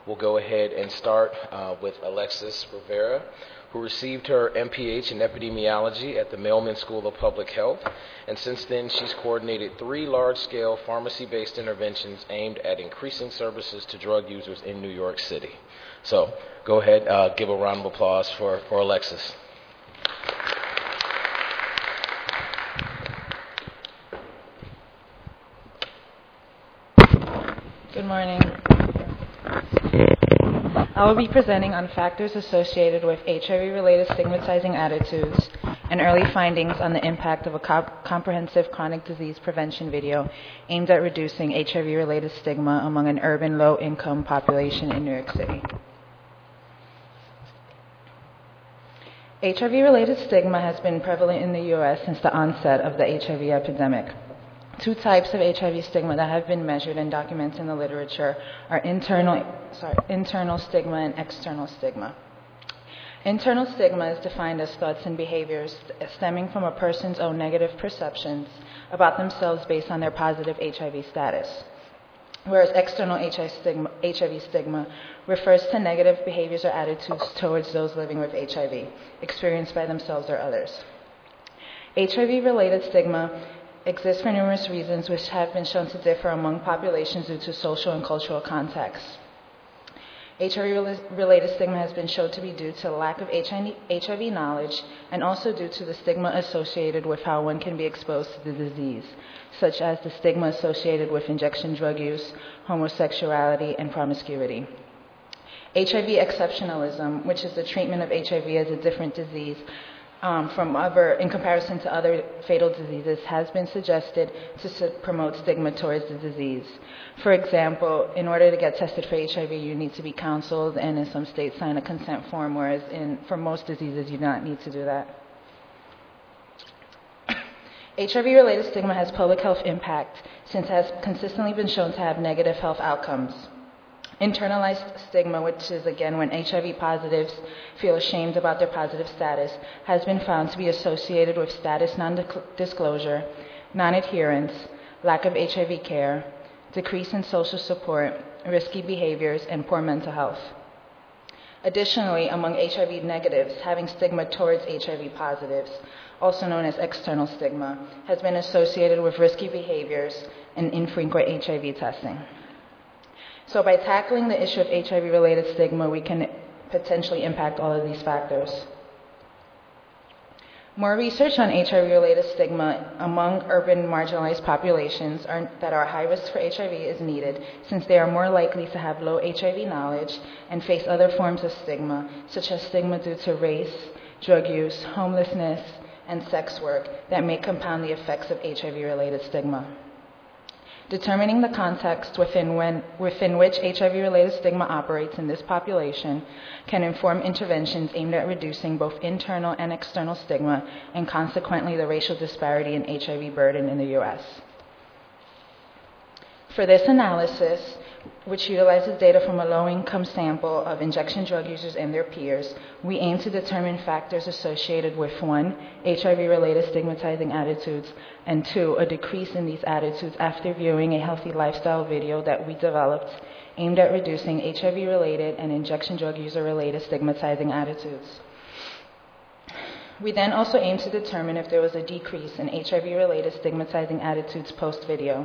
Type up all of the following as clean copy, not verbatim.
We'll go ahead and start with Alexis Rivera, who received her MPH in epidemiology at the Mailman School of Public Health. And since then, she's coordinated 3 large-scale pharmacy-based interventions aimed at increasing services to drug users in New York City. So go ahead, give a round of applause for Alexis. Good morning. I will be presenting on factors associated with HIV-related stigmatizing attitudes and early findings on the impact of a comprehensive chronic disease prevention video aimed at reducing HIV-related stigma among an urban low-income population in New York City. HIV-related stigma has been prevalent in the U.S. since the onset of the HIV epidemic. 2 types of HIV stigma that have been measured and documented in the literature are internal stigma and external stigma. Internal stigma is defined as thoughts and behaviors stemming from a person's own negative perceptions about themselves based on their positive HIV status, whereas external HIV stigma refers to negative behaviors or attitudes towards those living with HIV, experienced by themselves or others. HIV-related stigma exists for numerous reasons which have been shown to differ among populations due to social and cultural contexts. HIV-related stigma has been shown to be due to lack of HIV knowledge and also due to the stigma associated with how one can be exposed to the disease, such as the stigma associated with injection drug use, homosexuality, and promiscuity. HIV exceptionalism, which is the treatment of HIV as a different disease, in comparison to other fatal diseases, has been suggested to promote stigma towards the disease. For example, in order to get tested for HIV, you need to be counseled and in some states sign a consent form, whereas for most diseases, you do not need to do that. HIV-related stigma has public health impact since it has consistently been shown to have negative health outcomes. Internalized stigma, which is again when HIV positives feel ashamed about their positive status, has been found to be associated with status non-disclosure, non-adherence, lack of HIV care, decrease in social support, risky behaviors, and poor mental health. Additionally, among HIV negatives, having stigma towards HIV positives, also known as external stigma, has been associated with risky behaviors and infrequent HIV testing. So by tackling the issue of HIV-related stigma, we can potentially impact all of these factors. More research on HIV-related stigma among urban marginalized populations that are high risk for HIV is needed, since they are more likely to have low HIV knowledge and face other forms of stigma, such as stigma due to race, drug use, homelessness, and sex work that may compound the effects of HIV-related stigma. Determining the context within which HIV-related stigma operates in this population can inform interventions aimed at reducing both internal and external stigma and consequently the racial disparity in HIV burden in the U.S. For this analysis, which utilizes data from a low-income sample of injection drug users and their peers, we aim to determine factors associated with 1, HIV-related stigmatizing attitudes, and 2, a decrease in these attitudes after viewing a healthy lifestyle video that we developed aimed at reducing HIV-related and injection drug user-related stigmatizing attitudes. We then also aim to determine if there was a decrease in HIV-related stigmatizing attitudes post-video.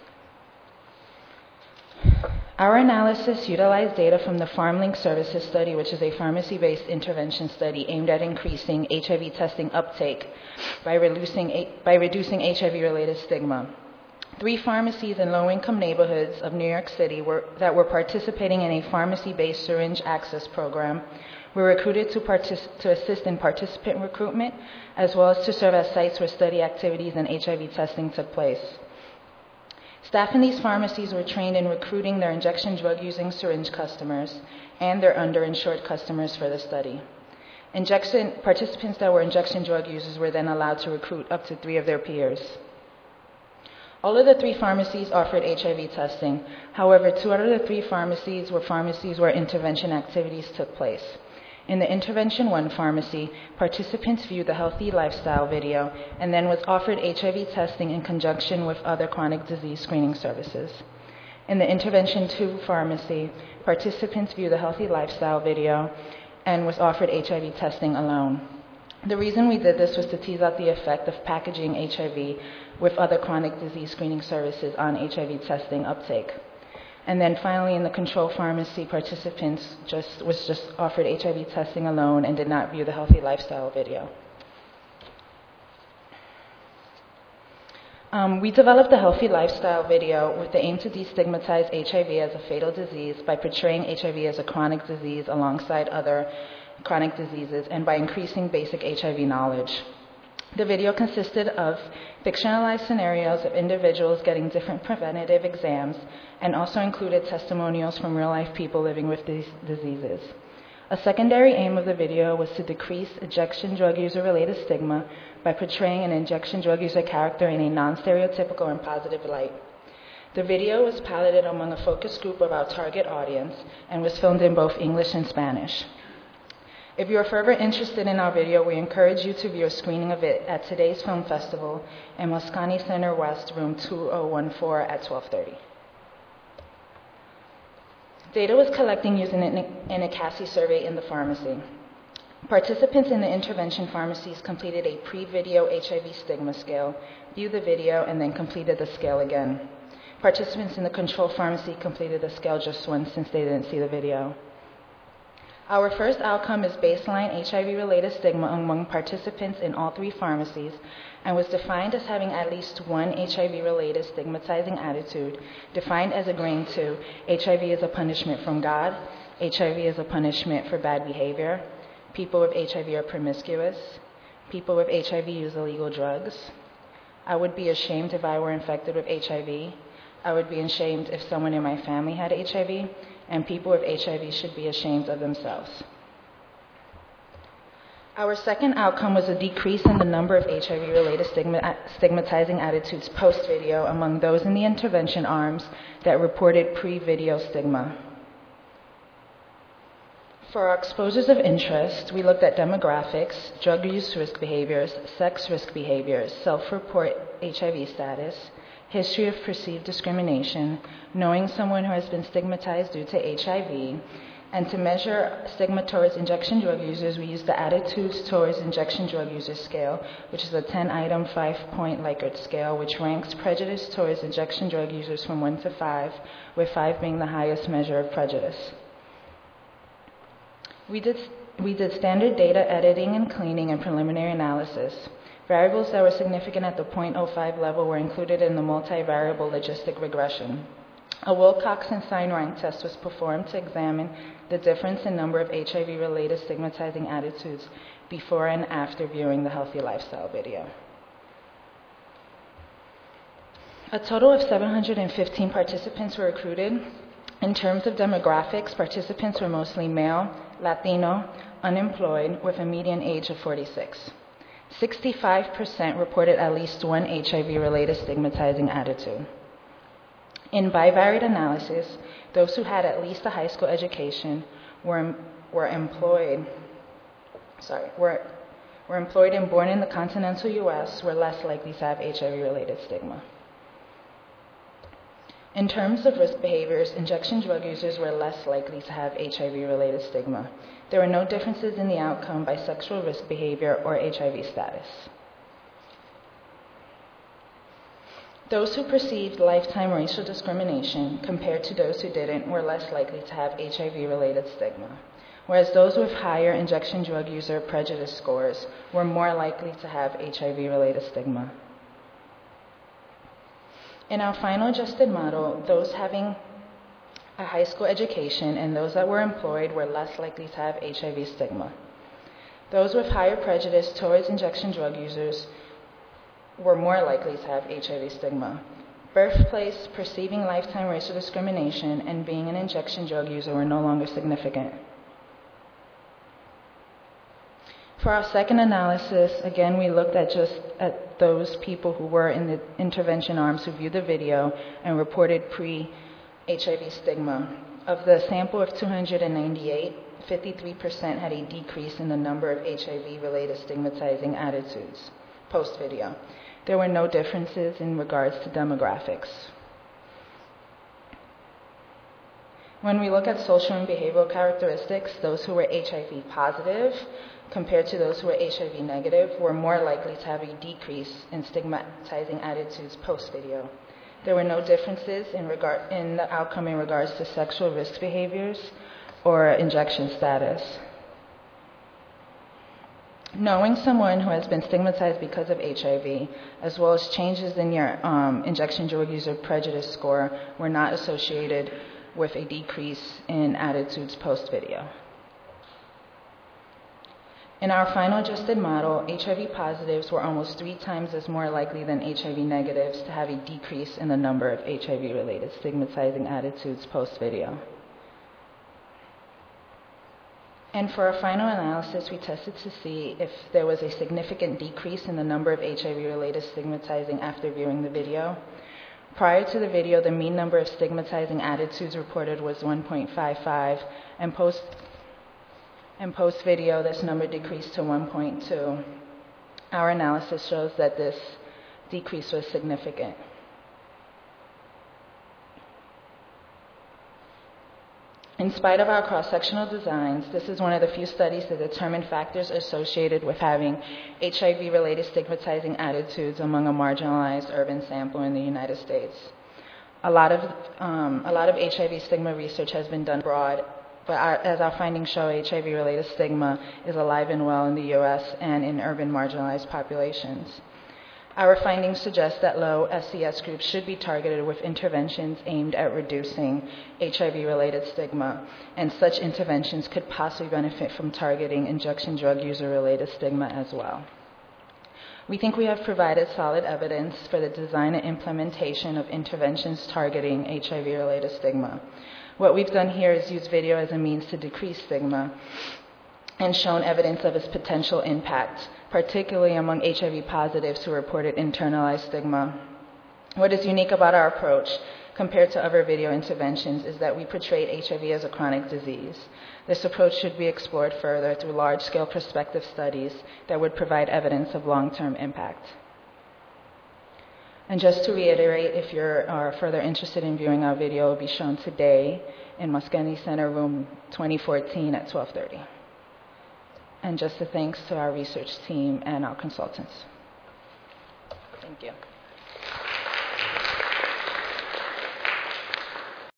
Our analysis utilized data from the PharmLink Services study, which is a pharmacy-based intervention study aimed at increasing HIV testing uptake by reducing HIV-related stigma. 3 pharmacies in low-income neighborhoods of New York City that were participating in a pharmacy-based syringe access program were recruited to assist in participant recruitment, as well as to serve as sites where study activities and HIV testing took place. Staff in these pharmacies were trained in recruiting their injection drug-using syringe customers and their underinsured customers for the study. Participants that were injection drug users were then allowed to recruit up to 3 of their peers. All of the 3 pharmacies offered HIV testing. However, 2 out of the 3 pharmacies where intervention activities took place. In the Intervention 1 pharmacy, participants viewed the Healthy Lifestyle video and then was offered HIV testing in conjunction with other chronic disease screening services. In the Intervention 2 pharmacy, participants viewed the Healthy Lifestyle video and was offered HIV testing alone. The reason we did this was to tease out the effect of packaging HIV with other chronic disease screening services on HIV testing uptake. And then finally, in the control pharmacy, participants was just offered HIV testing alone and did not view the Healthy Lifestyle video. We developed the Healthy Lifestyle video with the aim to destigmatize HIV as a fatal disease by portraying HIV as a chronic disease alongside other chronic diseases and by increasing basic HIV knowledge. The video consisted of fictionalized scenarios of individuals getting different preventative exams and also included testimonials from real-life people living with these diseases. A secondary aim of the video was to decrease injection drug user-related stigma by portraying an injection drug user character in a non-stereotypical and positive light. The video was piloted among a focus group of our target audience and was filmed in both English and Spanish. If you are further interested in our video, we encourage you to view a screening of it at today's film festival in Moscone Center West, room 2014 at 12:30. Data was collecting using an ACASI survey in the pharmacy. Participants in the intervention pharmacies completed a pre-video HIV stigma scale, viewed the video, and then completed the scale again. Participants in the control pharmacy completed the scale just once since they didn't see the video. Our first outcome is baseline HIV-related stigma among participants in all three pharmacies and was defined as having at least one HIV-related stigmatizing attitude, defined as agreeing to HIV is a punishment from God, HIV is a punishment for bad behavior, people with HIV are promiscuous, people with HIV use illegal drugs, I would be ashamed if I were infected with HIV, I would be ashamed if someone in my family had HIV, and people with HIV should be ashamed of themselves. Our second outcome was a decrease in the number of HIV-related stigmatizing attitudes post-video among those in the intervention arms that reported pre-video stigma. For our exposures of interest, we looked at demographics, drug use risk behaviors, sex risk behaviors, self-report HIV status, history of perceived discrimination, knowing someone who has been stigmatized due to HIV, and to measure stigma towards injection drug users, we used the Attitudes Towards Injection Drug Users scale, which is a 10-item, 5-point Likert scale, which ranks prejudice towards injection drug users from 1 to 5, with 5 being the highest measure of prejudice. We did standard data editing and cleaning and preliminary analysis. Variables that were significant at the 0.05 level were included in the multivariable logistic regression. A Wilcox and Sign-Rank test was performed to examine the difference in number of HIV-related stigmatizing attitudes before and after viewing the Healthy Lifestyle video. A total of 715 participants were recruited. In terms of demographics, participants were mostly male, Latino, unemployed, with a median age of 46. 65% reported at least one HIV-related stigmatizing attitude. In bivariate analysis, those who had at least a high school education were employed and born in the continental U.S. were less likely to have HIV-related stigma. In terms of risk behaviors, injection drug users were less likely to have HIV-related stigma. There were no differences in the outcome by sexual risk behavior or HIV status. Those who perceived lifetime racial discrimination compared to those who didn't were less likely to have HIV-related stigma, whereas those with higher injection drug user prejudice scores were more likely to have HIV-related stigma. In our final adjusted model, those having a high school education and those that were employed were less likely to have HIV stigma. Those with higher prejudice towards injection drug users were more likely to have HIV stigma. Birthplace, perceiving lifetime racial discrimination, and being an injection drug user were no longer significant. For our second analysis, again, we looked at those people who were in the intervention arms who viewed the video and reported pre-HIV stigma. Of the sample of 298, 53% had a decrease in the number of HIV-related stigmatizing attitudes post-video. There were no differences in regards to demographics. When we look at social and behavioral characteristics, those who were HIV positive compared to those who were HIV negative were more likely to have a decrease in stigmatizing attitudes post-video. There were no differences in the outcome in regards to sexual risk behaviors or injection status. Knowing someone who has been stigmatized because of HIV, as well as changes in your injection drug user prejudice score, were not associated with a decrease in attitudes post-video. In our final adjusted model, HIV positives were almost 3 times as more likely than HIV negatives to have a decrease in the number of HIV-related stigmatizing attitudes post-video. And for our final analysis, we tested to see if there was a significant decrease in the number of HIV-related stigmatizing after viewing the video. Prior to the video, the mean number of stigmatizing attitudes reported was 1.55, and post-video, this number decreased to 1.2. Our analysis shows that this decrease was significant. In spite of our cross-sectional designs, this is one of the few studies that determine factors associated with having HIV-related stigmatizing attitudes among a marginalized urban sample in the United States. A lot of HIV stigma research has been done abroad, but as our findings show, HIV-related stigma is alive and well in the U.S. and in urban marginalized populations. Our findings suggest that low SES groups should be targeted with interventions aimed at reducing HIV-related stigma, and such interventions could possibly benefit from targeting injection drug user-related stigma as well. We think we have provided solid evidence for the design and implementation of interventions targeting HIV-related stigma. What we've done here is use video as a means to decrease stigma and shown evidence of its potential impact, particularly among HIV positives who reported internalized stigma. What is unique about our approach compared to other video interventions is that we portrayed HIV as a chronic disease. This approach should be explored further through large-scale prospective studies that would provide evidence of long-term impact. And just to reiterate, if you're further interested in viewing our video, it will be shown today in Moscone Center, room 2014 at 12:30. And just a thanks to our research team and our consultants. Thank you.